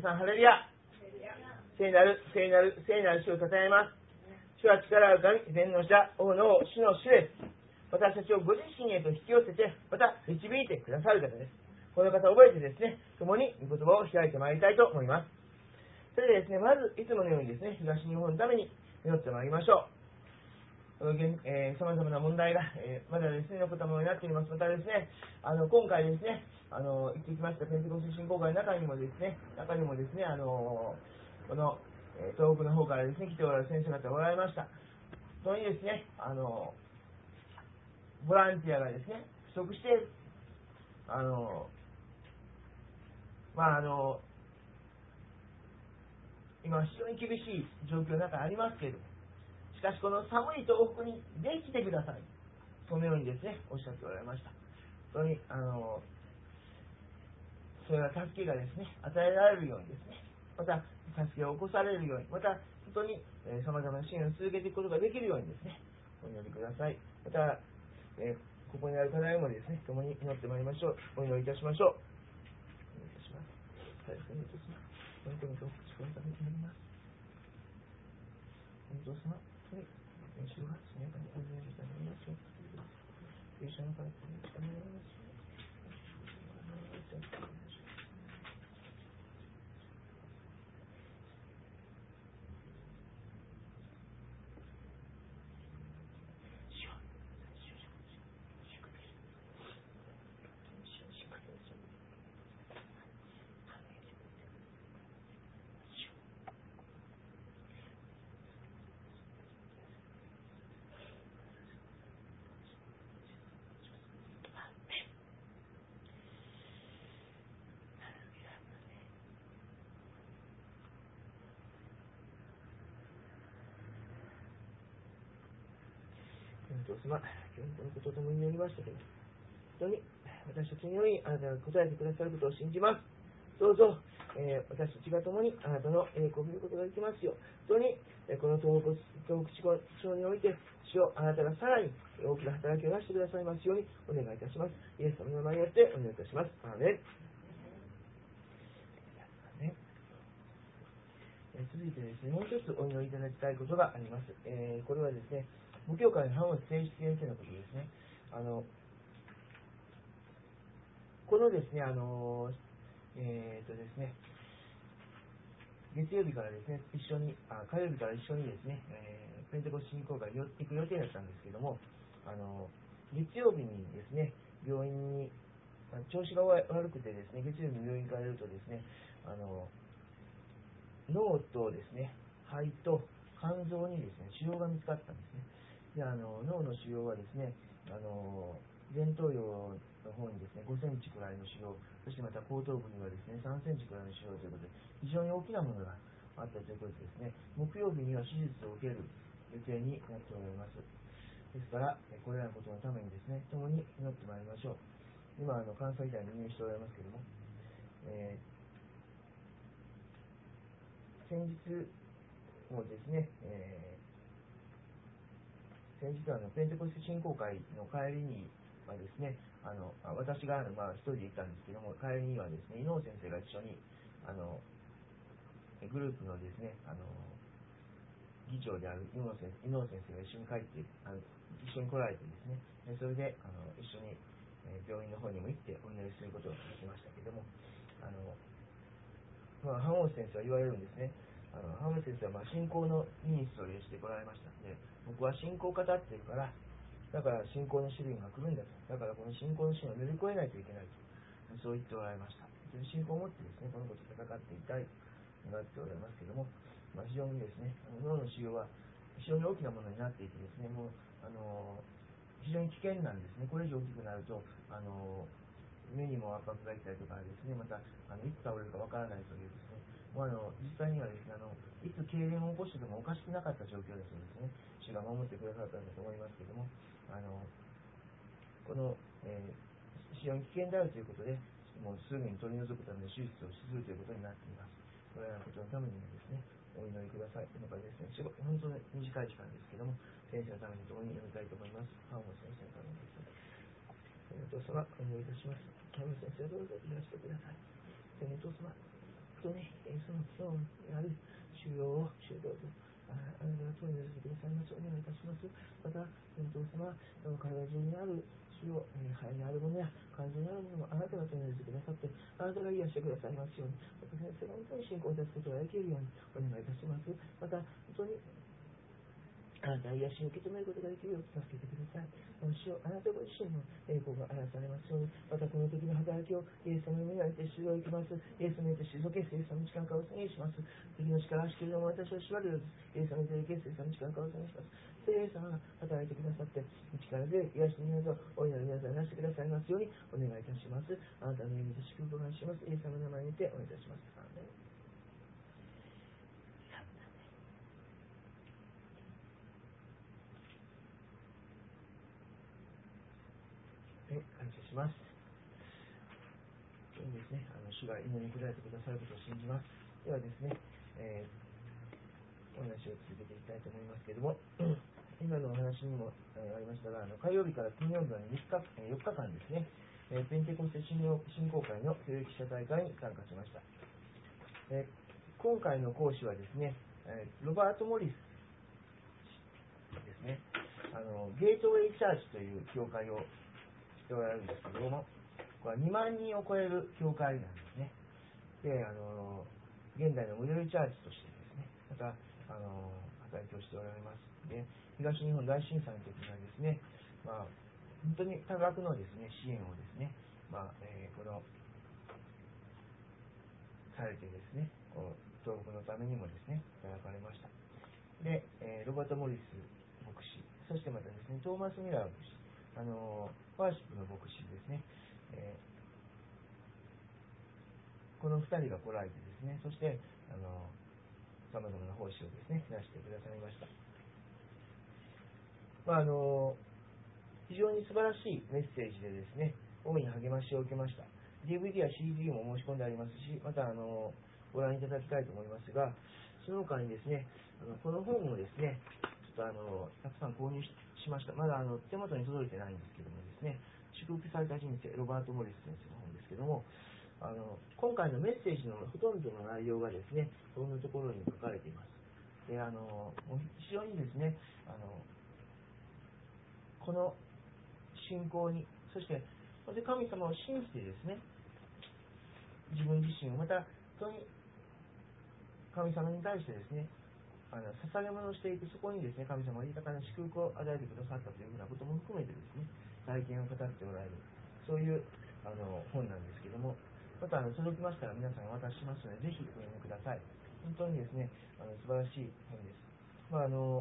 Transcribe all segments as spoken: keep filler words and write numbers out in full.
さん、ハレルヤ。聖なる、聖なる、聖なる主を称えます。主は力ある神、全能者、王の王、主の主です。私たちをご自身へと引き寄せて、また導いてくださる方です。この方を覚えてですね、共に御言葉を開いてまいりたいと思います。それでですね、まず、いつものようにですね、東日本のために祈ってまいりましょう。えー、様々な問題が、えー、まだですね、残ったものになっております。またですね、あの、今回ですね、あの、行ってきましたペンテコステ信仰会の中にもですね、中にもですね、あの、この、えー、東北の方からですね、来ておられる先生方がおられました。それにですね、あの、ボランティアがですね、不足している。あの、まあ、あの、今非常に厳しい状況の中にありますけれども、しかしこの寒い東北にできてください。そのようにですね、おっしゃっておられました。それに、あの、それは助けがですね、与えられるようにですね、また、助けを起こされるように、また、本当に、えー、様々な支援を続けていくことができるようにですね、お祈りください。また、えー、ここにある課題もですね、共に祈ってまいりましょう。お祈りいたしましょう。お願いいたします。はい、お願いいたします。本当にご祝福をいただきます。本当様、本当に、主が速やかにお祈りいただきます。聖書のからお願いします。本当様、今日このことともに祈りましたけど、本当に私たちによりあなたが答えてくださることを信じます。どうぞ、えー、私たちが共にあなたの栄光を見ることができますよう、本当に、えー、この東北、東北地方において、主をあなたがさらに大きな働きを出してくださいますようにお願いいたします。イエス様の名前によってお願いいたします。アーメン。続いてですね、もう一つお祈りいただきたいことがあります。えー、これはですね、無教会の反応性質先生のことですね。あの、このですね、あの、えーとですね、月曜日からですね、一緒に、あ火曜日から一緒にですね、えー、ペンテコス信仰会に行く予定だったんですけども、あの、月曜日にですね、病院に、調子が悪くてですね、月曜日に病院に行かれるとですね、あの、脳とですね、肺と肝臓にですね、腫瘍が見つかったんですね。で、あの、脳の腫瘍はですね、あの、前頭葉の方にですね、ごセンチくらいの腫瘍、そしてまた後頭部にはですね、さんセンチくらいの腫瘍ということで、非常に大きなものがあったということでですね、木曜日には手術を受ける予定になっておられます。ですから、これらのことのためにですね、共に祈ってまいりましょう。今、あの、関西医大に入院しておられますけれども、えー先日もですね、えー、先日はあのペンテコステ信仰会の帰りにはですね、あの私があの、まあ、一人で行ったんですけども、帰りにはですね、伊能先生が一緒にあのグループのですね、あの議長である伊能先生、伊能先生が一緒に帰ってあの一緒に来られてですね、それであの一緒に病院の方にも行ってお祈りすることができましたけども、あのまあ、ハモン先生は言われるんですね。あのハモン先生はまあ信仰のミニストリーをしてこられましたので、僕は信仰を語っているから、だから信仰の試練が来るんだと。だからこの信仰の試練を乗り越えないといけないと。そう言っておられました。信仰を持ってですね、このことを戦っていたいと願っておられますけども、まあ、非常にですね、脳の腫瘍は非常に大きなものになっていてですね、もう、あの非常に危険なんですね。これ以上大きくなると、あの目にも圧迫がいったりとかですね、またあのいつ倒れるかわからないというですね、もうあの実際にはですね、あのいつ痙攣を起こしてもおかしくなかった状況だそうですね。主が守ってくださったんだと思いますけれども、あのこの、えー、非常に危険であるということで、もうすぐに取り除くための手術をするということになっています。これらのことのためにもですね、お祈りください。今からですね、本当に短い時間ですけども、先生のために共に祈りたいと思います。ハンモ先生のためにですね。天皇様、お願いいたします。ハンモ先生、どうぞいらしてください。天皇様、 当にその今日にある主要を主どうぞあなたが問い出してくださいます。お願いいたします。また、天道様、体中にある主を、えー、肺にあるものや肝臓にあるものもあなたが問い出してくださって、あなたが癒してくださいますように、また先生が本当に信仰を出すことができるようにお願いいたします。また、本当にあなたは癒しを受け止めることができるよう助けてください。主よあなたご自身の栄光が表されますように、またこの時の働きをイエス様の皆にて主を行きます。イエス様にて退け、聖書の力からお宣言します。敵の力はしけるのも私を縛るようです。イエス様にて聖書の力からお宣言します。聖霊様が働いてくださって、力で癒しの皆さんをお祈りの皆さんになしてくださいますようにお願いいたします。あなたの意味で祝福を感謝します。イエス様の名前にてお願いいたします。アーメン。感謝します。いいですね。あの主が祈りに応えてくださることを信じます。ではですね、えー、お話を続けていきたいと思いますけれども、今のお話にも、えー、ありましたが、あの火曜日から金曜日までみっか、えー、よっかかんですね、えー、ペンテコステ信仰会の教育者大会に参加しました。えー、今回の講師はですね、えー、ロバート・モリスですね、あのゲートウェイチャーチという教会をしておられるんですけども、これはにまんにんを超える教会なんですね。で、あの現代のモデルチャーチとしてですね、またあの働きをしておられます。で、東日本大震災の時にはですね、まあ、本当に多額のですね支援をですね、まあえー、このされてですね、こう東北のためにもですね、働かれました。で、えー、ロバート・モリス牧師、そしてまたですね、トーマス・ミラー牧師、あのワーシップの牧師ですね、えー、このふたりが来られてですね、そしてあのさまざまな奉仕をですね出してくださいました。まあ、あの非常に素晴らしいメッセージでですね、大いに励ましを受けました。 ディーブイディー や シーディー も申し込んでありますし、またあのご覧いただきたいと思いますが、その他にですね、あのこの本をですね、ちょっとあのたくさん購入しました。まだあの手元に届いてないんですけどもですね、祝福された人生、ロバート・モリス先生の本ですけども、あの今回のメッセージのほとんどの内容がですね、このところに書かれています。で、あの非常にですね、あのこの信仰に、そして神様を信じてですね、自分自身をまた本当に神様に対してですね、あの捧げ物をしていく、そこにですね、神様が豊かな祝福を与えてくださったというふうなことも含めてですね、体験を語っておられる、そういうあの本なんですけども、またあの届きましたら皆さんお渡ししますので、ぜひお読みください。本当にですね、あの素晴らしい本です。まあ、あの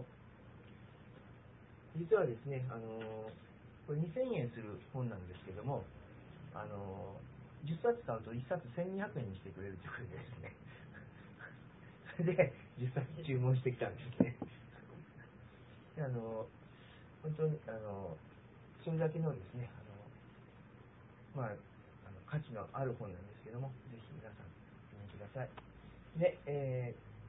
実はですね、あのこれにせんえんする本なんですけども、あのじゅっさつ買うといっさつせんにひゃくえんにしてくれるということでですね、それでじゅっさつ注文してきたんですね。で、あの本当にあのそれだけのですね、あの、まあ、あの価値のある本なんですけども、ぜひ皆さん読んでください。で、え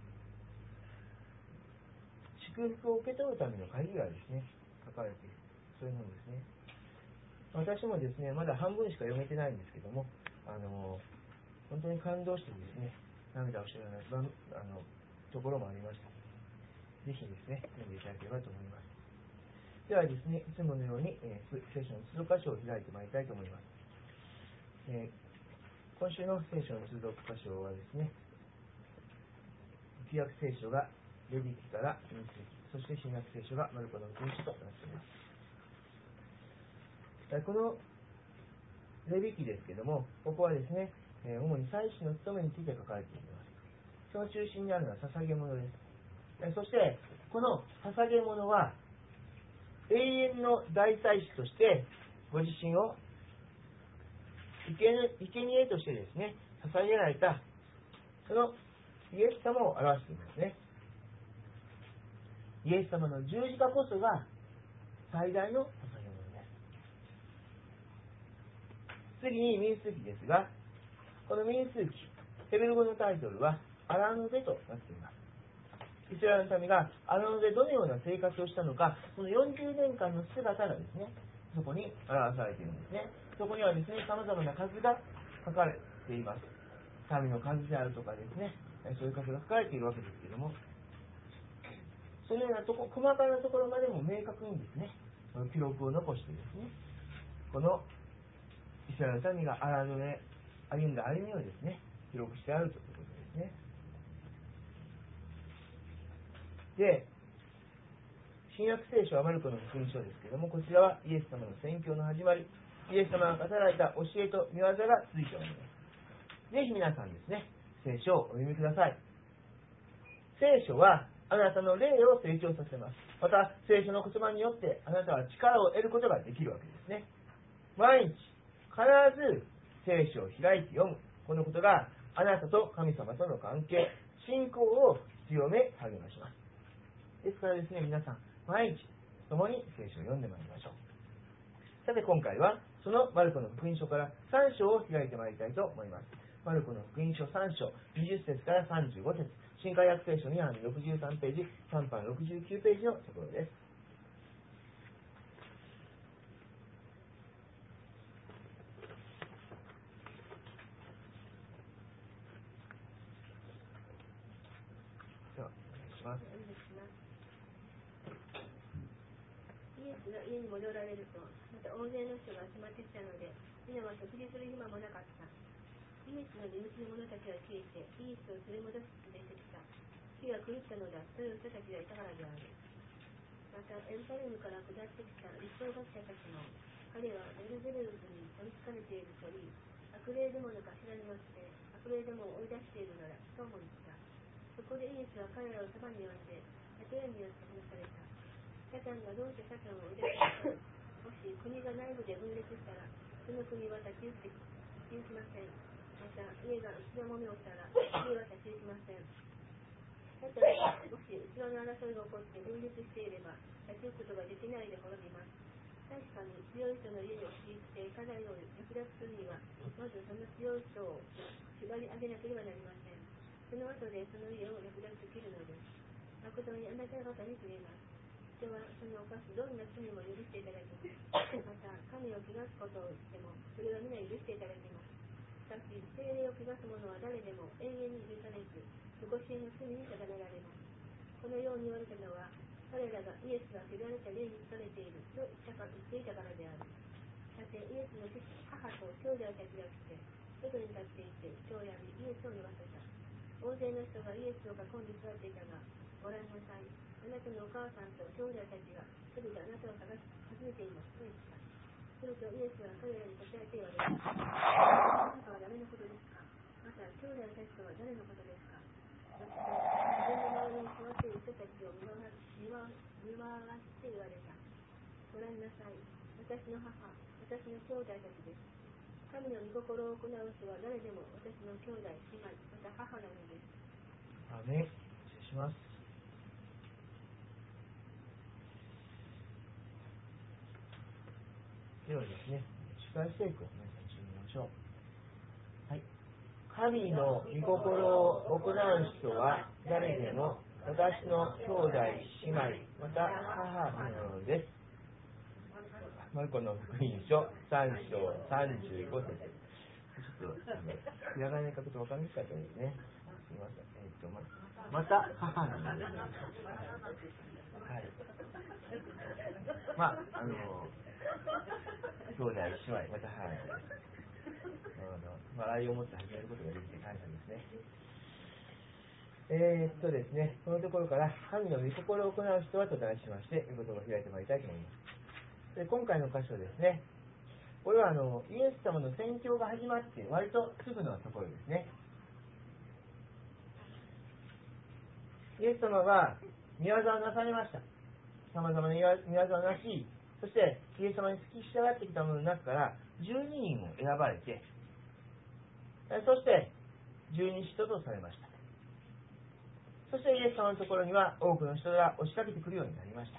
ー、祝福を受け取るための鍵がですね、書かれている、そういう本ですね。私もですね、まだ半分しか読めてないんですけども、あの本当に感動してですね、涙をしたようなあのところもありました。ぜひですね、読んでいただければと思います。ではですね、いつものように、えー、聖書の通読箇所を開いてまいりたいと思います。えー、今週の聖書の通読箇所はですね、旧約聖書がレビキから民数記、そして新約聖書がマルコの福音書となっています。このレビ記ですけども、ここはですね、えー、主に祭司の務めについて書かれています。その中心にあるのは捧げ物です。えー、そして、この捧げ物は、永遠の大祭司として、ご自身を生贄としてですね、捧げられた、そのイエス様を表していますね。イエス様の十字架こそが最大の捧げ物です。次に民数記ですが、この民数記、ヘベル語のタイトルはアラノゼとなっています。イスラエルの民がアラノゼどのような生活をしたのか、そのよんじゅうねんかんの姿がですね、そこに表されているんですね。そこにはですね、様々な数が書かれています。 民の数であるとかですね、そういう数が書かれているわけですけれども、そのようなとこ、細かなところまでも明確にですね、記録を残してですね、このイスラエルの民が荒野で歩んだ歩みをですね、記録してあるということですね。で、新約聖書はマルコの福音書ですけれども、こちらはイエス様の宣教の始まり、イエス様が語られた教えと御業がついております。ぜひ皆さんですね、聖書をお読みください。聖書はあなたの霊を成長させます。また、聖書の言葉によってあなたは力を得ることができるわけですね。毎日、必ず聖書を開いて読む。このことがあなたと神様との関係、信仰を強め励まします。ですからですね、皆さん、毎日共に聖書を読んでまいりましょう。さて今回はそのマルコの福音書からさん章を開いてまいりたいと思います。マルコの福音書さん章にじゅっ節からさんじゅうご節、新海訳聖書にばんろくじゅうさんページ、さんばんろくじゅうきゅうページのところです。ではお願いします。 イエスの家に戻られると、また大勢の人が集まってきたので、皆は食事する暇もなかった。イエスの身内の者たちは消えて、イエスを連れ戻して出てきた。火が狂ったのだという人たちがいたからである。また、エルサレムから下ってきた立法学者たちも、彼はベルゼルブに取りつかれているといい、悪霊どもの頭によって悪霊どもを追い出しているのだとも言った。そこでイエスは彼らをそばに呼んで、例えによって話された。サタンがどうしてサタンを追い出したのか。もし国が内部で分裂したら、その国は立ち行きません。また、家が内のものをしたら、家は立ち行きません。サタンがもし内側の争いが起こって分裂していれば、立ち行くことができないで滅びます。確かに強い人の家に押し入って家財を略奪するには、まずその強い人を縛り上げなければなりません。その後でその家を略奪できるのです。誠にあなた方に告げます。人はその犯すどんな罪も許していただきます。また、神を汚すことをしても、それは皆許していただきます。しかし、聖霊を汚す者は誰でも永遠に許されず、不護身の罪に定められます。このように言われたのは、彼らがイエスが汚れた霊に疲れていると言ったか言っていたからである。さて、イエスの父、母と兄弟たちが来て、外に立っていて、人を呼び、イエスを言わせた。大勢の人がイエスを囲んで座っていたが、ご覧なさい。あなたのお母さんと兄弟たちが一人であなたを探し訪ねていますと言った。するとイエスは彼らに答えて言われた。あなたは誰のことですか。また兄弟たちとは誰のことですか。そして自分の周りに座っている人たちを見回して言われた。ご覧なさい。私の母、私の兄弟たちです。神の御心を行う人は誰でも私の兄弟、姉妹、また母なのです。 アメン。失礼します。ではですね、主会聖句を皆さん一緒に見ましょう。はい。神の御心を行う人は誰でも私の兄弟、姉妹、また母なのです。マルコの福音書さん章さんじゅうご節。ちょっと、ひらがなで書くと分かりにくかったですね。すみません。えっと、ま、また母なのです。はい。まあ、あの、兄弟、姉妹、また母なのです。笑いを持って始めることができて感謝ですね。えー、っとですね、このところから神の御心を行う人はと題しまして、御言葉を開いてまいりたいと思います。で今回の箇所ですね、これはあのイエス様の宣教が始まって割とすぐのところですね。イエス様は御業をなされました。様々な御業をなし、そしてイエス様に付き従ってきた者の中からじゅうににんを選ばれて、そして十二使徒とされました。そしてイエス様のところには多くの人が押しかけてくるようになりました。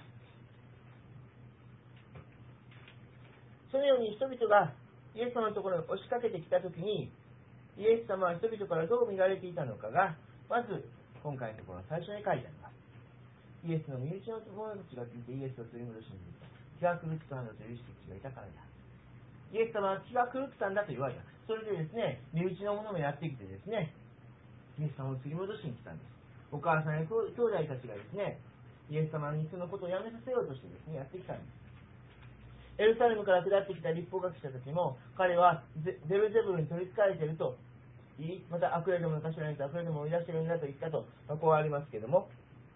そのように人々がイエス様のところに押しかけてきたときに、イエス様は人々からどう見られていたのかが、まず今回のところの最初に書いてあります。イエスの身内の者たちが聞いてイエスを取り戻しに行った。気が狂ったのという人たちがいたからである。 イエス様は気が狂ったんだと言われた。それでですね、身内の者もやってきてですね、イエス様を釣り戻しに来たんです。お母さんや兄弟たちがですね、イエス様にそのことをやめさせようとしてですね、やってきたんです。エルサレムから下ってきた立法学者たちも、彼はベルゼブルに取り憑かれていると言い、また悪霊どもの頭に悪霊どもを追い出しているんだと言ったと、まあ、こうありますけれども、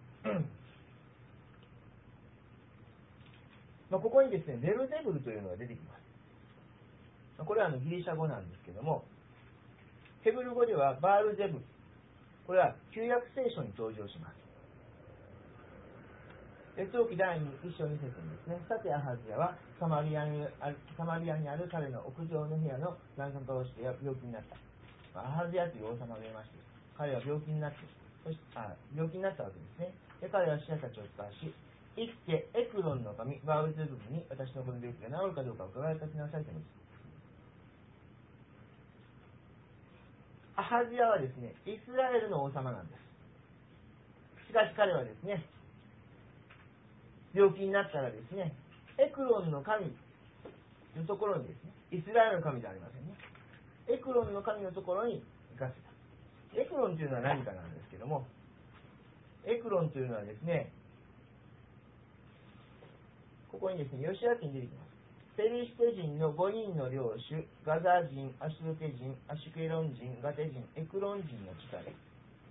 まあここにですね、ベルゼブルというのが出てきます。これはあのギリシャ語なんですけども、ヘブル語ではバールゼブル、これは旧約聖書に登場します。列王記第一章二節にですね、さてアハズヤはサマリアにある、サマリアにある彼の屋上の部屋の欄干をして病気になった。アハズヤという王様がいまして、彼は病気になって、そしてあ病気になったわけですね。で彼は使者たちを使わし、生きてエクロンの神、バウルゼブルに私のこの病気が治るかどうかを伺いかけなさいと言います。アハズヤはですね、イスラエルの王様なんです。しかし彼はですね、病気になったらですね、エクロンの神のところにですね、イスラエルの神ではありませんね。エクロンの神のところに行かせた。エクロンというのは何かなんですけども、エクロンというのはですね、ここにですね、ヨシア記に出てきます。ペリシテ人のごにんの領主、ガザ人、アシュドテ人、アシュケロン人、ガテ人、エクロン人の地からです。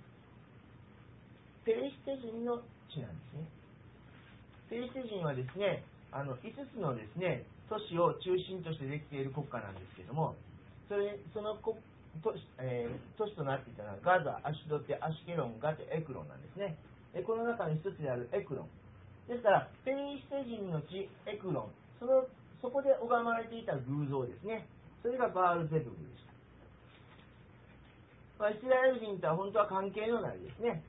ペリシテ人の地なんですね。ペリシテ人はですね、あのいつつのですね、都市を中心としてできている国家なんですけども、それその国都市、えー、都市となっていたのはガザ、アシュドテ、アシュケロン、ガテ、エクロンなんですね。でこの中の一つであるエクロン。ですから、ペリシテ人の地、エクロン、そのそこで拝まれていた偶像ですね。それがバールゼブルでした。まあ、イスラエル人とは本当は関係のないですね、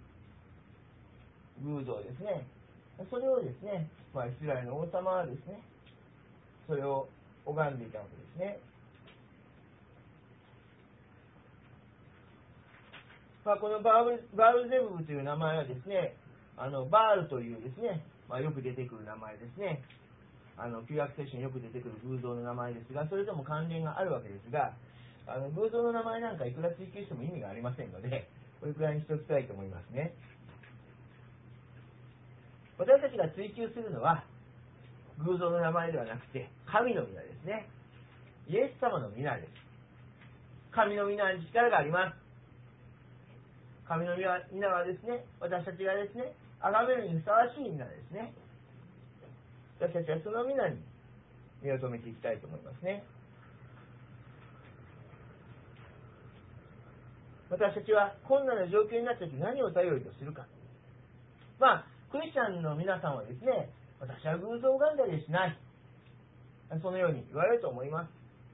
偶像ですね。それをですね、まあ、イスラエルの王様はですね、それを拝んでいたわけですね。まあ、このバール、バールゼブルという名前はですね、あのバールというですね、まあ、よく出てくる名前ですね。あの旧約聖書によく出てくる偶像の名前ですが、それとも関連があるわけですが、あの偶像の名前なんかいくら追求しても意味がありませんので、これくらいにしておきたいと思いますね。私たちが追求するのは偶像の名前ではなくて神の皆ですね。イエス様の皆です。神の皆に力があります。神の皆はですね、私たちがですね、崇めるにふさわしい皆ですね。私たちはその皆に目を留めていきたいと思いますね。私たちは困難な状況になった時何を頼りとするか。まあクリスチャンの皆さんはですね、私は偶像拝んだりしない、そのように言われると思います。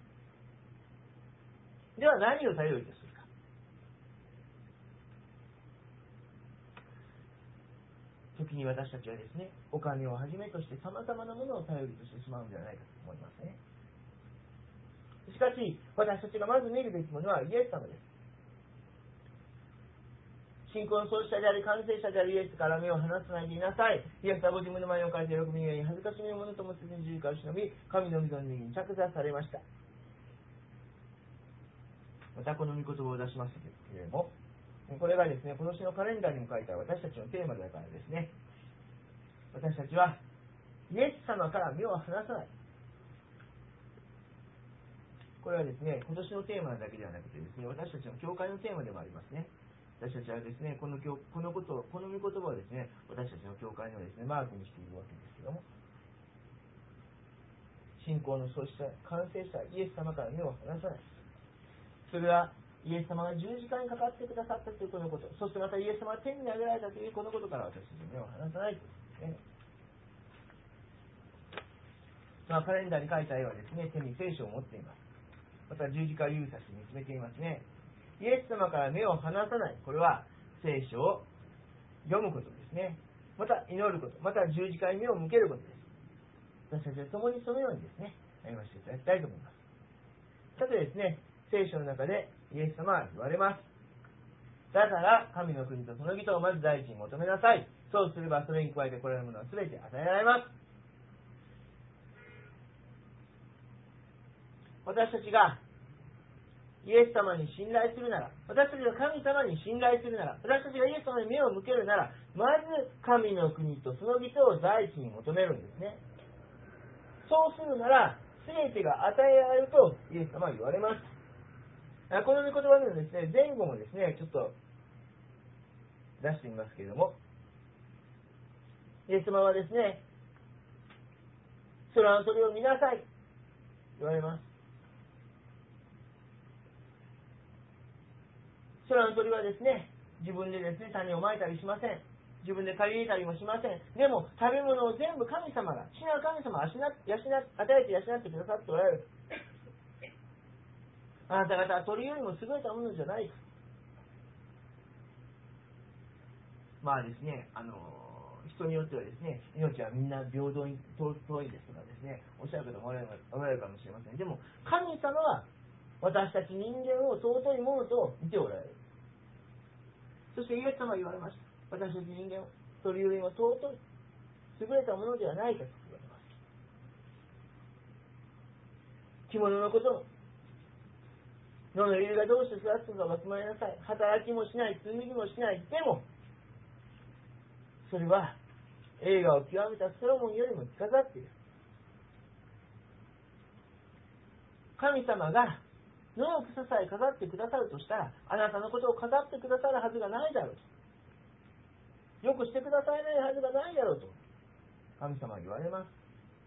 では何を頼りとするか。時に私たちはですね、お金をはじめとしてさまざまなものを頼りとしてしまうんではないかと思いますね。しかし私たちがまず見るべきものはイエス様です。信仰の創始者であり完成者であるイエスから目を離さないでいなさい。イエスはご自分の前に置かれて喜びに恥ずかしみのものともせずに十字架を忍び、神の御座に着座されました。またこの御言葉を出しましたけれども、これがですね、今年のカレンダーにも書いた私たちのテーマだからですね、私たちはイエス様から目を離さない。これはですね、今年のテーマだけではなくてですね、私たちの教会のテーマでもありますね。私たちはですね、この教このことを、この御言葉をですね、私たちの教会のですね、マークにしているわけですけども、信仰の創始者、完成者、イエス様から目を離さない。それはイエス様が十字架にかかってくださったというこのこと、そしてまたイエス様が天に上げられたというこのことから私たちの目を離さないというですね。まあ、カレンダーに書いた絵はですね、手に聖書を持っています。また十字架を指さして見つめていますね。イエス様から目を離さない。これは聖書を読むことですね。また祈ること。また十字架に目を向けることです。私たちは共にそのようにですね、歩ませていただきたいと思います。さてですね、聖書の中でイエス様は言われます。だから神の国とその義とをまず第一に求めなさい。そうすればそれに加えてこれらのものは全て与えられます。 私たちがイエス様に信頼するなら、私たちが神様に信頼するなら、私たちがイエス様に目を向けるなら、まず神の国とその義とを第一に求めるんですね。そうするなら、すべてが与えられるとイエス様は言われます。この御言葉のですね、前後もですね、ちょっと出してみますけれども、イエス様はですね、空の鳥を見なさい言われます。空の鳥はですね、自分でですね、種をまいたりしません。自分で借り入れたりもしません。でも、食べ物を全部神様が、父なる神様が養って与えて養ってくださっておられる。あなた方は鳥よりも優れたものじゃないか。まあですね、あの、人によってはですね、命はみんな平等に尊いですとかですね、おっしゃる方もおられるかもしれません。でも、神様は私たち人間を尊いものと見ておられる。そしてイエス様は言われました。私たち人間を鳥よりも尊い、優れたものではないかと言われます。着物のことも、野の犬がどうして育つのかわきまえなさい。働きもしない、紡ぎもしない。でも、それは栄華を極めたソロモンよりも着飾っている。神様が野の草さえ飾ってくださるとしたら、あなたのことを飾ってくださるはずがないだろうと。よくしてくださえないはずがないだろうと神様は言われます。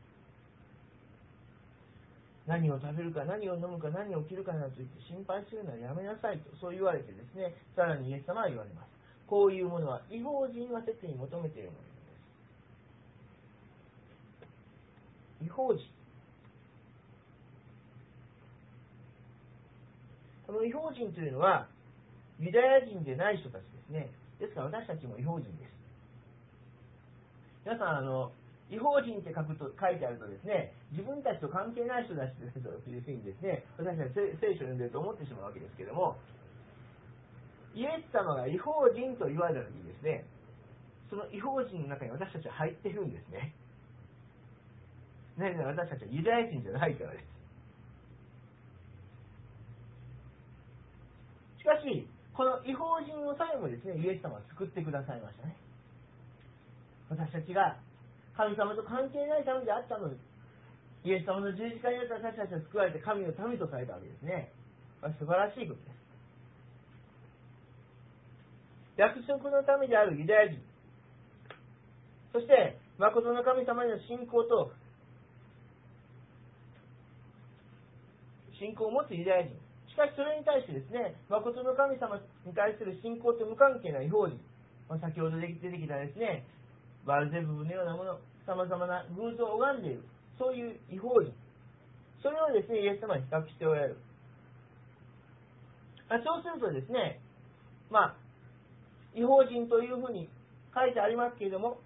何を食べるか何を飲むか何を着るかなどと言って心配するのはやめなさいと、そう言われてですね、さらにイエス様は言われます。こういうものは異邦人は切に求めているものです。異邦人、この異邦人というのはユダヤ人でない人たちですね。ですから私たちも異邦人です。皆さん、あの異邦人って書くと書いてあるとですね、自分たちと関係ない人たちというふうにですね、私たち聖書を読んでると思ってしまうわけですけれども、イエス様が異邦人と言われたときにですね、その異邦人の中に私たちは入っているんですね。なぜなら私たちはユダヤ人じゃないからです。しかし、この異邦人をさえもですね、イエス様は救ってくださいましたね。私たちが神様と関係ない民であったのに、イエス様の十字架によって私たちは救われて神の民とされたわけですね。素晴らしいことです。約束の民であるユダヤ人、そして誠の神様への信仰と信仰を持つユダヤ人、しかしそれに対してですね、誠の神様に対する信仰と無関係な異邦人、まあ、先ほど出てきたですね、バルゼブブのようなもの、様々な偶像を拝んでいる、そういう異邦人、それをですね、イエス様は比較しておられる。そうするとですね、まあ、異邦人というふうに書いてありますけれども、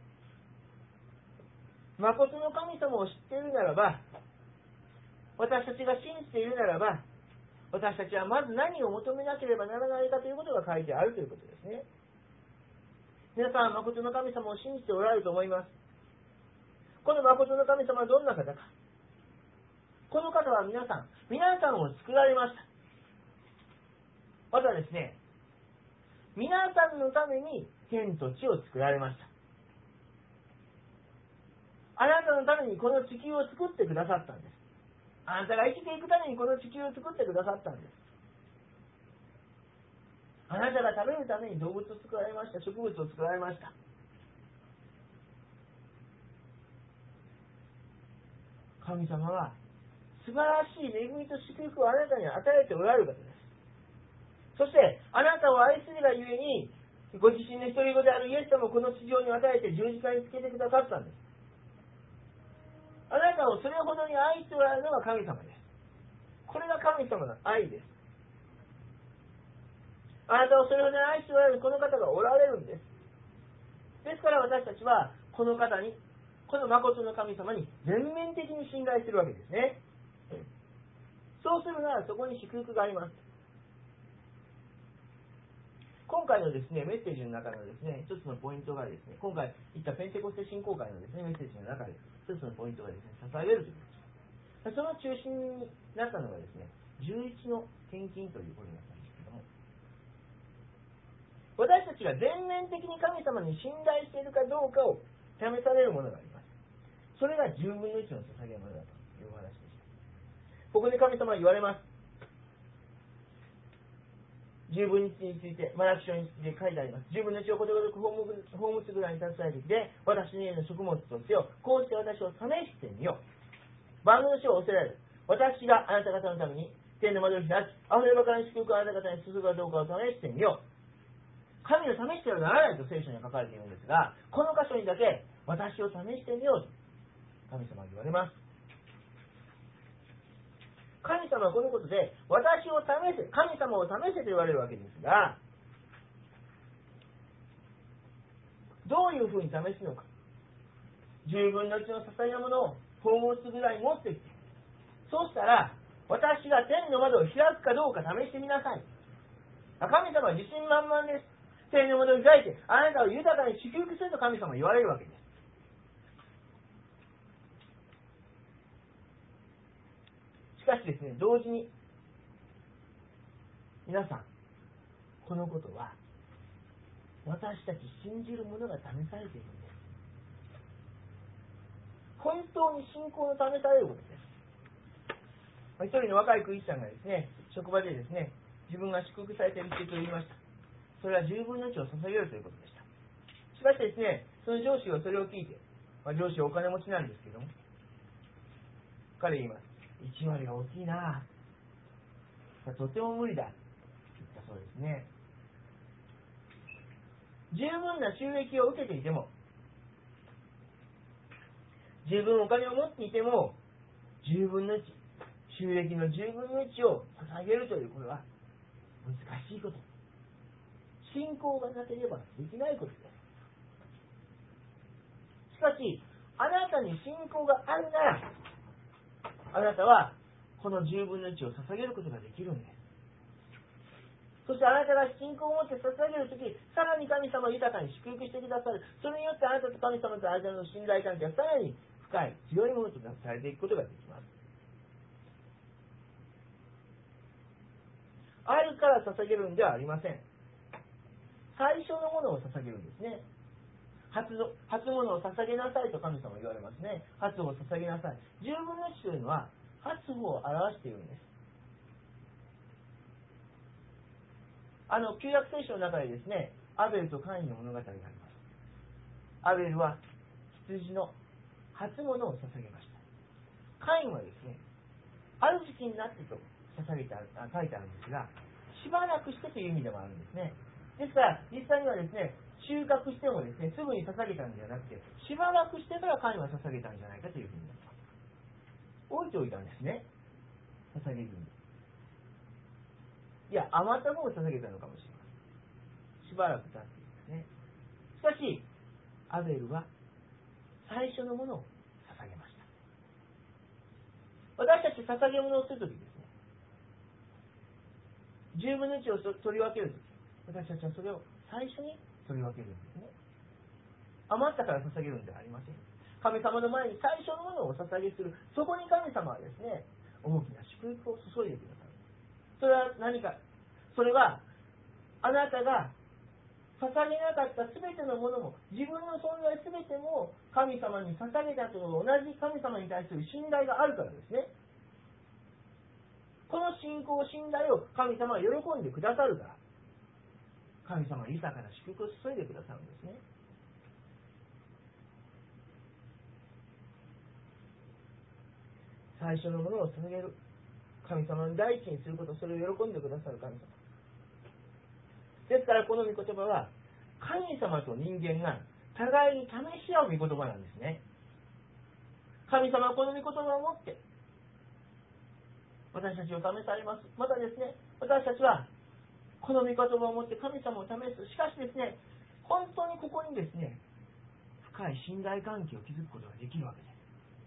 誠の神様を知っているならば、私たちが信じているならば、私たちはまず何を求めなければならないかということが書いてあるということですね。皆さんは誠の神様を信じておられると思います。この誠の神様はどんな方か。この方は皆さん、皆さんを作られました。またですね、皆さんのために天と地を作られました。あなたのためにこの地球を作ってくださったんです。あなたが生きていくためにこの地球を作ってくださったんです。あなたが食べるために動物を作られました。植物を作られました。神様は素晴らしい恵みと祝福をあなたに与えておられる方です。そしてあなたを愛するがゆえに、ご自身の一人子であるイエス様をこの地上に与えて十字架につけてくださったんです。あなたをそれほどに愛しておられるのが神様です。これが神様の愛です。あなたをそれほどに愛しておられるこの方がおられるんです。ですから私たちはこの方に、この誠の神様に全面的に信頼するわけですね。そうするならそこに祝福があります。今回のですね、メッセージの中のですね、一つのポイントがですね、今回言ったペンテコステ信仰会のですね、メッセージの中で一つのポイントがですね、捧げるということです。 その中心になったのがですね、じゅういちの献金ということになったんですけども、私たちが全面的に神様に信頼しているかどうかを試されるものがあります。それがじゅうぶんのいちの捧げ物だというお話でした。ここで神様は言われます。じゅうぶんのいちについて、マラキ書にで書いてあります。じゅうぶんのいちをことごとく宝物ぐらいに携えてきて、私の家の食物とせよ。こうして私を試してみよう。万能の書を教えられる。私があなた方のために天の窓を開き、あふればかりの祝福をあなた方に注ぐかどうかを試してみよう。神を試してはならないと聖書には書かれているんですが、この箇所にだけ私を試してみようと神様に言われます。神様はこのことで私を試せ、神様を試せと言われるわけですが、どういうふうに試すのか。じゅうぶんのいちの捧げ物を宝物ぐらい持ってきて、そうしたら私が天の窓を開くかどうか試してみなさい。神様は自信満々です。天の窓を開いてあなたを豊かに祝福すると神様は言われるわけです。しかしですね、同時に皆さん、このことは私たち信じる者が試されているんです。本当に信仰の試されることです。一人の若いクリスチャンがですね、職場でですね、自分が祝福されている秘訣を言いました。それはじゅうぶんのいちを捧げるということでした。しかしですね、その上司がそれを聞いて、まあ、上司はお金持ちなんですけども、彼言います。いち割が大きいなぁ。とても無理だ。と言ったそうですね。十分な収益を受けていても、十分お金を持っていても、じゅうぶんのいち、収益のじゅうぶんのいちを捧げるという、これは難しいこと。信仰がなければできないことです。しかし、あなたに信仰があるなら、あなたはこのじゅうぶんのいちを捧げることができるんです。そしてあなたが信仰を持って捧げるとき、さらに神様を豊かに祝福してくださる。それによってあなたと神様と間の信頼関係はさらに深い、強いものとされていくことができます。あるから捧げるんではありません。最初のものを捧げるんですね。初の、初物を捧げなさいと神様は言われますね。初を捧げなさい。じゅうぶんのいちというのは、初歩を表しているんです。あの、旧約聖書の中でですね、アベルとカインの物語があります。アベルは羊の初物を捧げました。カインはですね、ある時期になってと捧げてある、あ書いてあるんですが、しばらくしてという意味でもあるんですね。ですから、実際にはですね、収穫してもですね、すぐに捧げたんじゃなくて、しばらくしてからカインは捧げたんじゃないかというふうになります。置いておいたんですね。捧げずに。いや、余った分を捧げたのかもしれません。しばらく経っていますね。しかし、アベルは最初のものを捧げました。私たち捧げ物をするときですね、じゅうぶんのいちを取り分けるとき、私たちはそれを最初に取り分けるんですね。余ったから捧げるんではありません。神様の前に最初のものをお捧げする。そこに神様はですね、大きな祝福を注いでくださる。それは何か。それは、あなたが捧げなかったすべてのものも、自分の存在すべても神様に捧げたと同じ神様に対する信頼があるからですね。この信仰、信頼を神様は喜んでくださるから、神様は豊かな祝福を注いでくださるんですね。最初のものを捧げる。神様の第一にすること、それを喜んでくださる神様。ですからこの御言葉は、神様と人間が互いに試し合う御言葉なんですね。神様はこの御言葉を持って、私たちを試されます。またですね、私たちは、この御言葉を持って神様を試す。しかしですね、本当にここにですね、深い信頼関係を築くことができるわけです。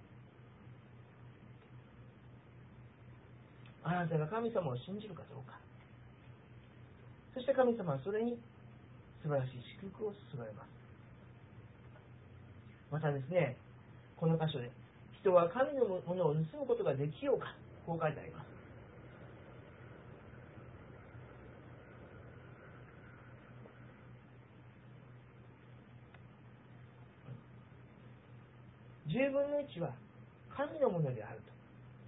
あなたが神様を信じるかどうか。そして神様はそれに素晴らしい祝福を注がれます。またですね、この箇所で一人は神のものを盗むことができようか。こう書いてあります。じゅうぶんのいちは神のものであると。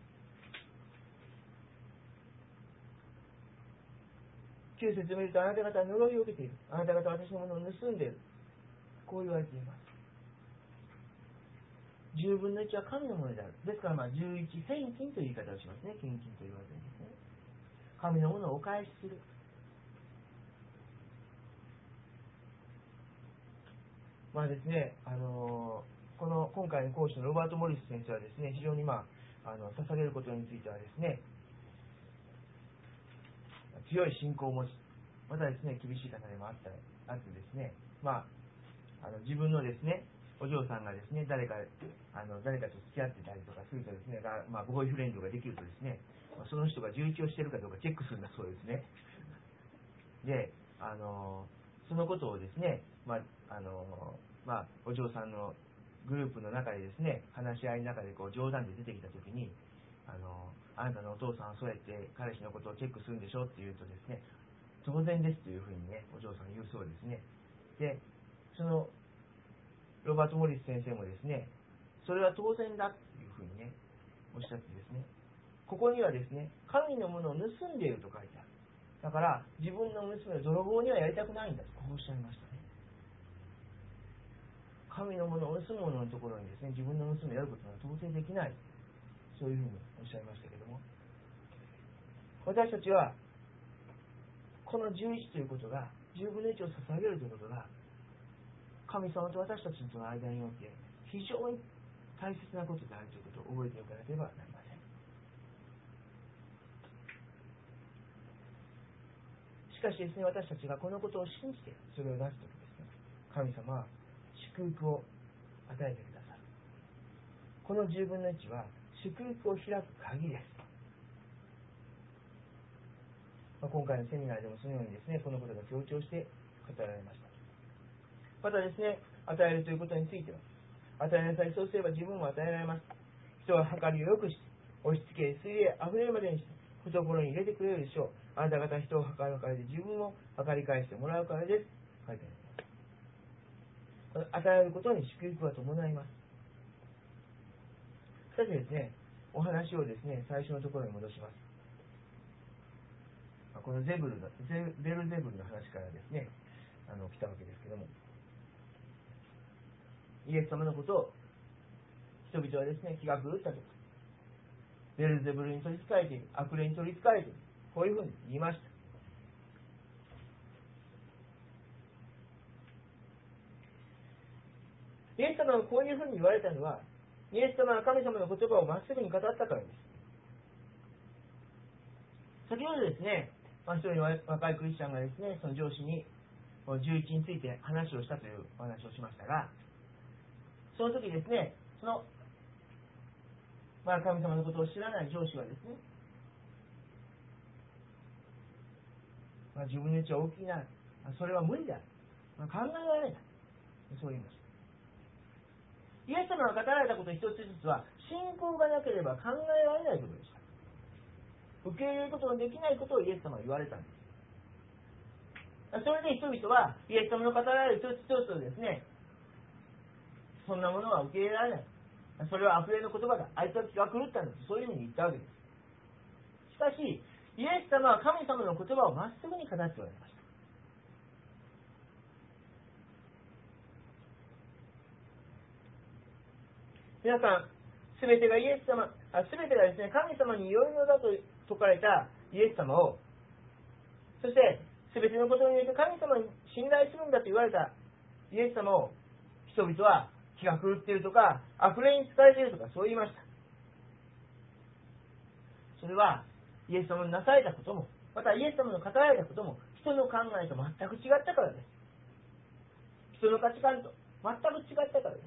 きゅう節を見ると、あなた方は呪いを受けている。あなた方は私のものを盗んでいる。こう言われています。じゅうぶんのいちは神のものである。ですから、まあ、じゅういち、返金という言い方をしますね。献金と言われているんですね。神のものをお返しする。まあですね、あのー、この今回の講師のロバート・モリス先生はですね、非常に、まあ、あの捧げることについてはですね、強い信仰を持ち、またですね、厳しい方でもあったあってですね、まあ、あの自分のですね、お嬢さんがですね、誰かあの誰かと付き合ってたりとかするとですね、まあ、ボーイフレンドができるとですね、その人が受一をしているかどうかチェックするんだそうですね。で、あのそのことをですね、まああのまあ、お嬢さんのグループの中でですね、話し合いの中でこう冗談で出てきたときに、あのあなたのお父さんはそうやって彼氏のことをチェックするんでしょって言うとですね、当然ですというふうにね、お嬢さん言うそうですね。で、そのロバート・モリス先生もですね、それは当然だというふうにね、おっしゃってですね、ここにはですね、神のものを盗んでいると書いてある。だから、自分の娘を泥棒にはやりたくないんだと、こうおっしゃいましたね。神のものを盗む者のところにですね、自分の娘をやることは到底できない。そういうふうにおっしゃいましたけども、私たちは、このじゅういちということが、じゅうぶんのいちを捧げるということが、神様と私たちとの間において、非常に大切なことであるということを覚えておかなければなりません。しかしですね、私たちがこのことを信じてそれを出すときですね、神様は祝福を与えてくださる。このじゅうぶんのいちは祝福を開く鍵です。まあ、今回のセミナーでもそのようにですね、このことが強調して語られました。またですね、与えるということについては、与えなさい、そうすれば自分も与えられます。人は計りを良くして、押し付け、水泳あふれるまでにして、懐に入れてくれるでしょう。あなた方人を計る計りで自分を計り返してもらうからです。書いてあります。与えることに祝福は伴います。さてですね、お話をですね、最初のところに戻します。このゼブルの、ゼベルゼブルの話からですね、あの来たわけですけども、イエス様のことを人々はですね、気が狂ったとか、ベルゼブルに取り憑かれている、悪霊に取り憑かれている、こういうふうに言いました。イエス様がこういうふうに言われたのは、イエス様は神様の言葉をまっすぐに語ったからです。先ほどですね、まあ、一人の若いクリスチャンがですね、その上司にじゅういちについて話をしたというお話をしましたが、その時ですね、その、まあ、神様のことを知らない上司はですね、まあ、自分のうちは大きいな、それは無理だ、まあ、考えられない、そう言いました。イエス様が語られたこと一つずつは、信仰がなければ考えられないことでした。受け入れることのできないことをイエス様は言われたんです。それで人々はイエス様の語られる一つ一つをですね、そんなものは受け入れられない。それは悪霊の言葉だ。あいつは気が狂ったんです。そういうふうに言ったわけです。しかし、イエス様は神様の言葉をまっすぐに語っておられました。皆さん、すべてがイエス様、すべてがですね、神様によるのだと説かれたイエス様を、そして、すべてのことによって神様に信頼するんだと言われたイエス様を、人々は気が狂っているとか、悪霊に疲れているとか、そう言いました。それは、イエス様のなされたことも、またイエス様の語られたことも、人の考えと全く違ったからです。人の価値観と全く違ったからです。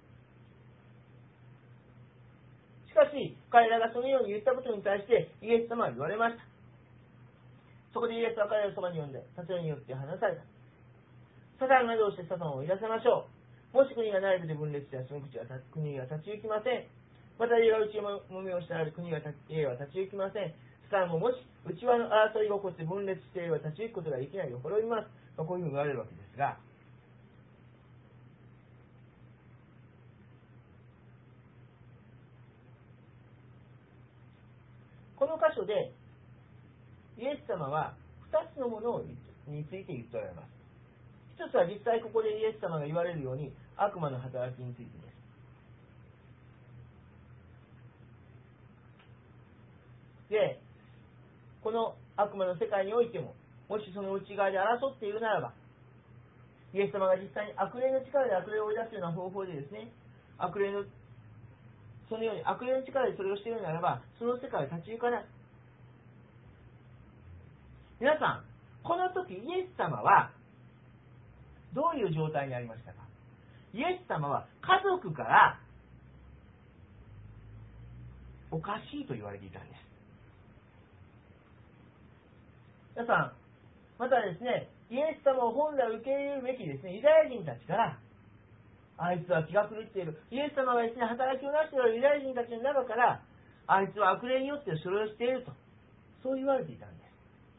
しかし、彼らがそのように言ったことに対して、イエス様は言われました。そこでイエスは彼らをそばに呼んで、例えによって話された。サタンがどうしてサタンを追い出せましょう。もし国が内部で分裂したら、その口は国が立ち行きません。 また家が内もみをしたら国は立ち家は立ち行きません。さあももし内輪の争いが起こって分裂しては立ち行くことができないよう滅びます。まあ、こういうふうに言われるわけですが、この箇所でイエス様はふたつのものについて言っておられます。一つは実際ここでイエス様が言われるように悪魔の働きについてです。で、この悪魔の世界においても、もしその内側で争っているならば、イエス様が実際に悪霊の力で悪霊を追い出すような方法でですね、悪霊の、そのように悪霊の力でそれをしているならば、その世界は立ち行かない。皆さん、この時イエス様は、どういう状態にありましたか？イエス様は家族から、おかしいと言われていたんです。皆さん、またですね、イエス様を本来受け入れるべきですね、ユダヤ人たちから、あいつは気が狂っている。イエス様がですね、働きをなしているユダヤ人たちの中から、あいつは悪霊によってそれをしていると、そう言われていたんです。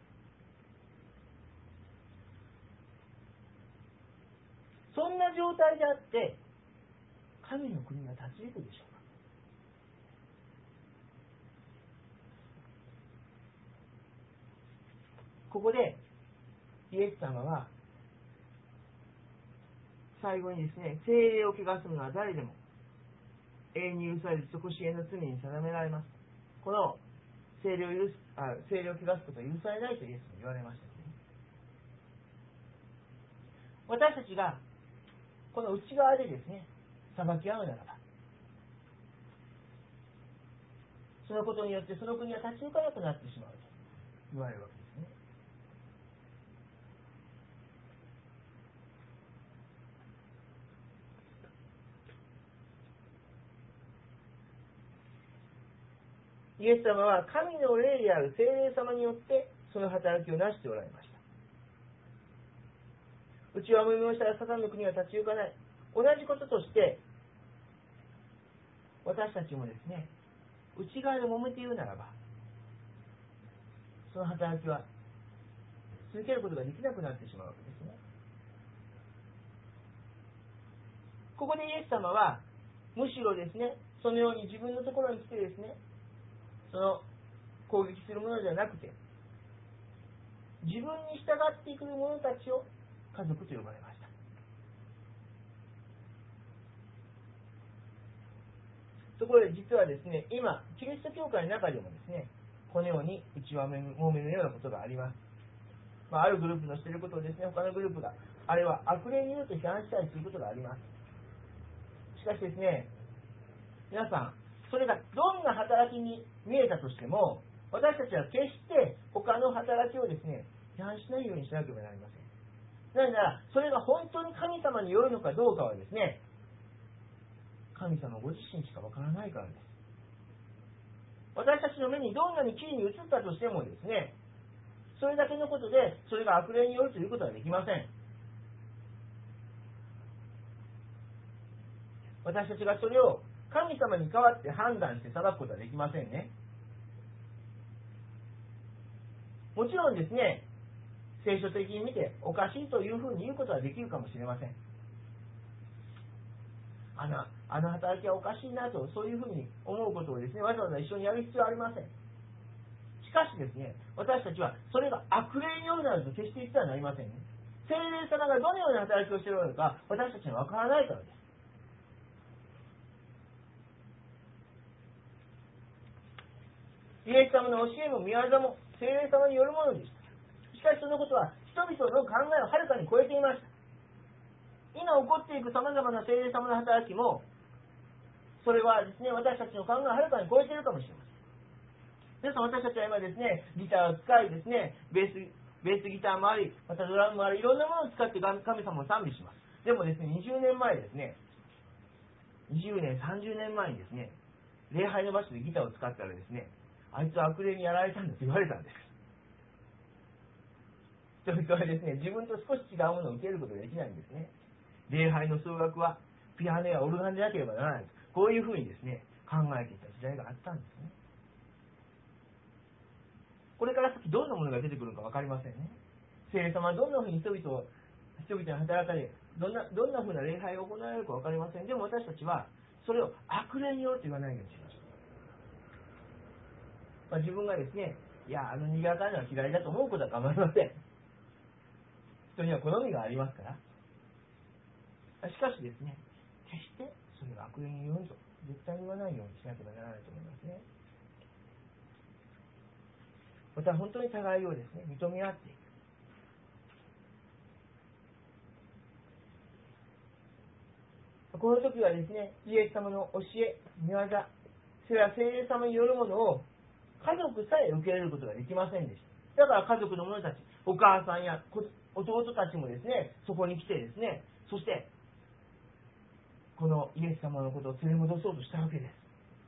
そんな状態であって、神の国が立ち行くでしょうか。ここでイエス様は最後にですね、聖霊を汚す者は誰でも永遠に許される底知恵の罪に定められます。この聖霊を許すあ聖霊を汚すことは許されないとイエスに言われましたね。私たちがこの内側でですね、裁き合うならば、そのことによってその国は立ち行かなくなってしまうと言われるわけですね。イエス様は神の霊である聖霊様によってその働きをなしておられました。内輪もみをしたらサタンの国は立ち行かない。同じこととして私たちもですね、内側で揉めているならば、その働きは続けることができなくなってしまうわけですね。ここでイエス様はむしろですね、そのように自分のところに来てですね、その攻撃するものではなくて、自分に従ってくる者たちを家族と呼ばれました。ところで実はですね、今キリスト教会の中でもですね、このように内輪もめのようなことがあります。まあ、あるグループのしていることをですね、他のグループがあれは悪霊によって批判したりすることがあります。しかしですね、皆さん、それがどんな働きに見えたとしても、私たちは決して他の働きをですね、批判しないようにしなければなりません。なぜなら、それが本当に神様に良いのかどうかはですね、神様ご自身しかわからないからです。私たちの目にどんなにきれいに映ったとしてもですね、それだけのことで、それが悪霊によるということはできません。私たちがそれを神様に代わって判断して裁くことはできませんね。もちろんですね、聖書的に見ておかしいというふうに言うことはできるかもしれません。あの、あの働きはおかしいなと、そういうふうに思うことをですね、わざわざ一緒にやる必要はありません。しかしですね、私たちはそれが悪霊によるなると決して言ってはなりませんね。聖霊様がどのような働きをしているのか、私たちにはわからないからです。イエス様の教えも御業も聖霊様によるものでした。しかしそのことは人々の考えをはるかに超えていました。今起こっていくさまざまな聖霊様の働きも、それはですね、私たちの考えをはるかに超えているかもしれません。ですから私たちは今ですね、ギターを使いですね、ベース、ベースギターもあり、またドラムもあり、いろんなものを使って神様を賛美します。でもですね、にじゅうねんまえですね、にじゅうねん、さんじゅうねんまえにですね、礼拝の場所でギターを使ったらですね、あいつは悪霊にやられたんだと言われたんです。人々はですね、自分と少し違うものを受けることができないんですね。礼拝の総額はピアノやオルガンでなければならない。こういうふうにですね、 考えていた時代があったんですね。これから先どんなものが出てくるか分かりませんね。聖霊様はどんなふうに人々を人々に働かれ、どんなどんなふうな礼拝が行われるか分かりません。でも私たちはそれを悪霊によると言わないようにしましょう。まあ、自分がですね、いや、あの賑やかなのは嫌いだと思うことは構いません。人には好みがありますから。しかしですね、決してそれが悪霊によると絶対に言わないようにしなければならないと思いますね。また本当に互いをですね、認め合っていく。この時はですね、イエス様の教え、御業、それは聖霊様によるものを家族さえ受け入れることができませんでした。だから家族の者たち、お母さんや弟たちもですね、そこに来てですね、そしてこのイエス様のことを連れ戻そうとしたわけです。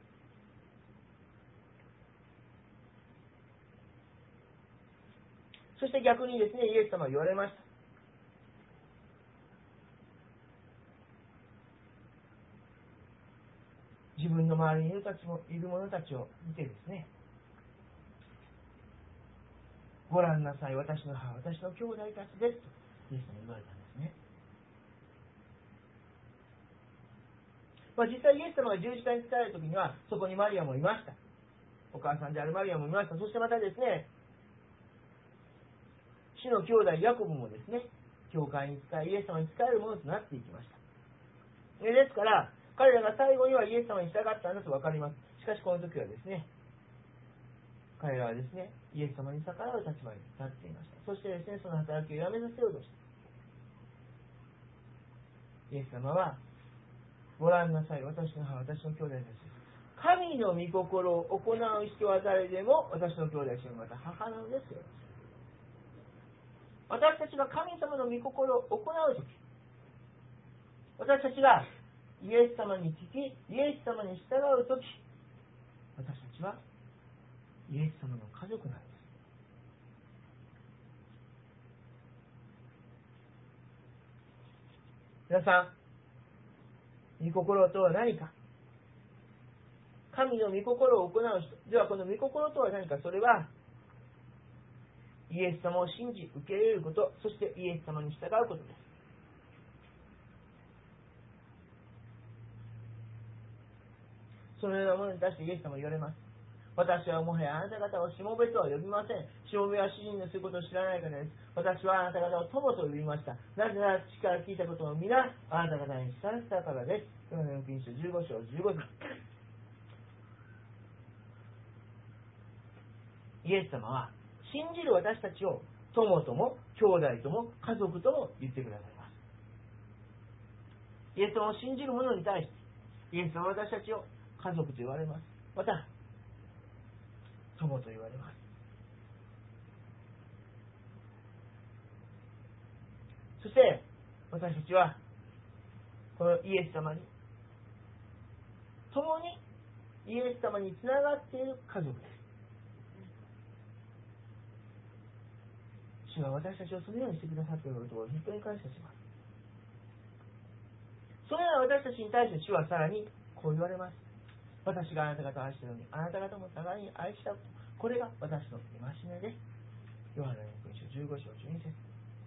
そして逆にですね、イエス様は言われました。自分の周りにいるたちもいる者たちを見てですね、ご覧なさい、私の母、私の兄弟たちですとイエス様に言われたんですね。まあ、実際イエス様が十字架につかれる時にはそこにマリアもいました。お母さんであるマリアもいました。そしてまたですね、主の兄弟ヤコブもですね、教会に仕え、イエス様に仕えるものとなっていきました。ですから彼らが最後にはイエス様に従ったんだと分かります。しかしこの時はですね、彼らはですね、イエス様に逆らう立場に立っていました。そしてですね、その働きをやめさせようとした。イエス様は、ご覧なさい、私の母、私の兄弟たちです。神の御心を行う人は誰でも私の兄弟たちもまた母なのですよ。私たちが神様の御心を行うとき、私たちがイエス様に聞き、イエス様に従うとき、私たちはイエス様の家族なんです。皆さん、御心とは何か。神の御心を行う人。ではこの御心とは何か。それはイエス様を信じ受け入れること、そしてイエス様に従うことです。そのようなものに対してイエス様は言われます。私はもはやあなた方をしもべとは呼びません。しもべは主人のすることを知らないからです。私はあなた方を友と呼びました。なぜなら父から聞いたことを皆あなた方に知らせたからです。ヨハネの福音書じゅうご章じゅうご節。イエス様は信じる私たちを友とも兄弟とも家族とも言ってくださいます。イエス様を信じる者に対してイエス様は私たちを家族と言われます。また友と言われます。そして私たちはこのイエス様に共にイエス様につながっている家族です。主は私たちをそのようにしてくださっていることを本当に感謝します。そのような私たちに対して主はさらにこう言われます。私があなた方を愛しているのにあなた方も互いに愛し合う。これが私の戒めです。ヨハネの福音書じゅうご章じゅうに節。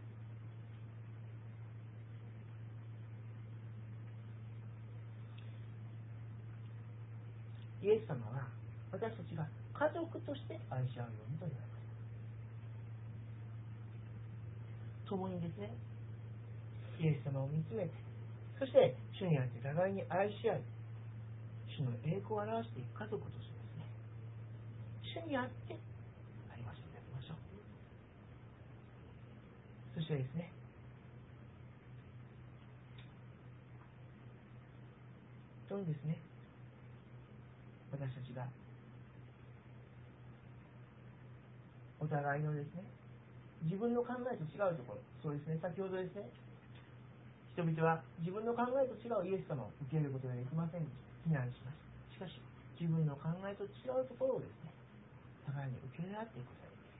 イエス様は私たちが家族として愛し合うようにと言われます。共にですね、イエス様を見つめて、そして主にあって互いに愛し合い、主の栄光を表していく家族としてですね、主にあってありましょういただきましょう。そしてですね、本当にですね、私たちがお互いのですね、自分の考えと違うところ、そうですね、先ほどですね、人々は自分の考えと違うイエス様を受け入れることができませんでした。非難しました。しかし、自分の考えと違うところをですね、互いに受け入れ合っていくことができます。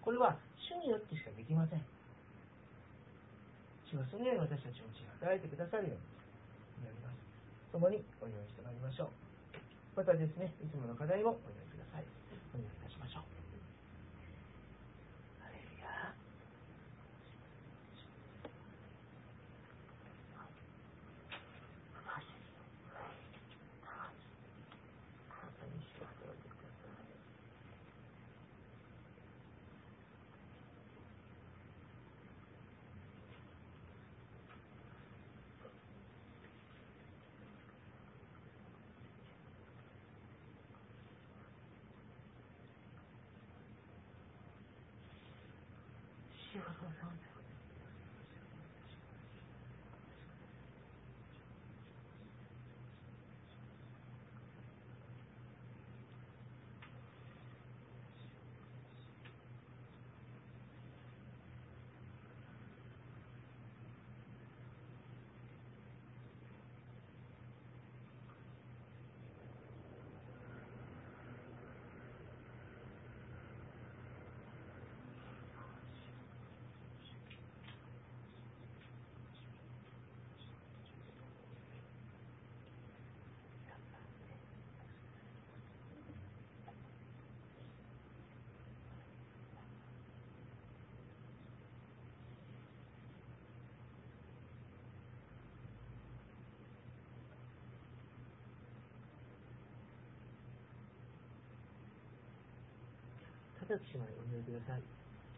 これは主によってしかできません。主はそのように私たちのうちに与えてくださるように祈ります。 共にお祈りしてまいりましょう。またですね、いつもの課題もお祈りください。お祈りいたしましょう。ハレルヤ。立つ姉妹お祈りください。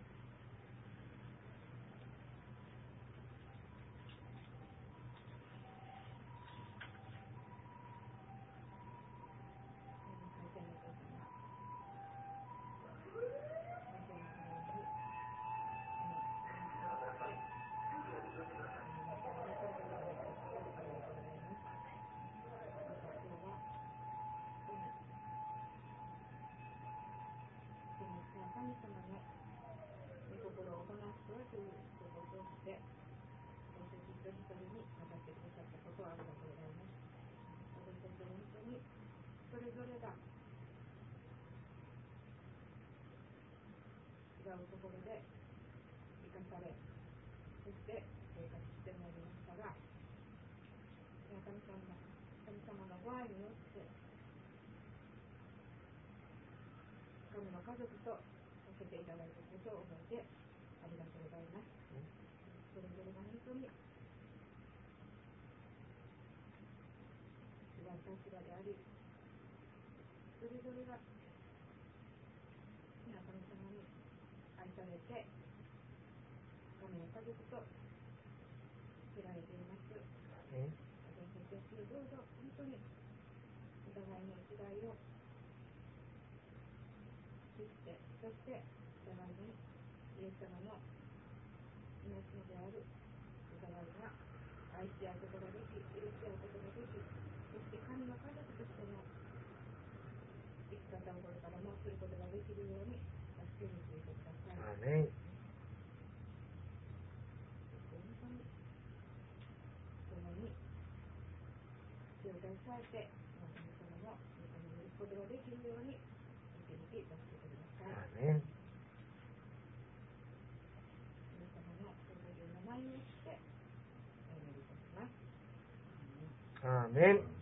神様の御心を行ってはということを通して私たち一人一人に語ってくださったことをありがとうございます。私たちは本当にそれぞれが違うところで生かされ、そして生活してまいりましたが、神様の神様のご愛によって神の家族とさせていただいたことを覚えてありがとうございます。それぞれが本当に違う立場であり、それぞれが神様に愛されて神の家族と知られています。私たちをどうぞ本当にお互いの違いを知って、そしてお互いにイエス様の命のであるお互いが愛し合うことができ、許し合うことができ、そして神の家族としての生き方をこれからもすることができるように助けについてください。 アーメン。 そして本当に共に手を携えて神様の御子に許すことができるように導き助けてください。 アーメン。 神様の尊い名前によってお祈りいたします。 アーメン。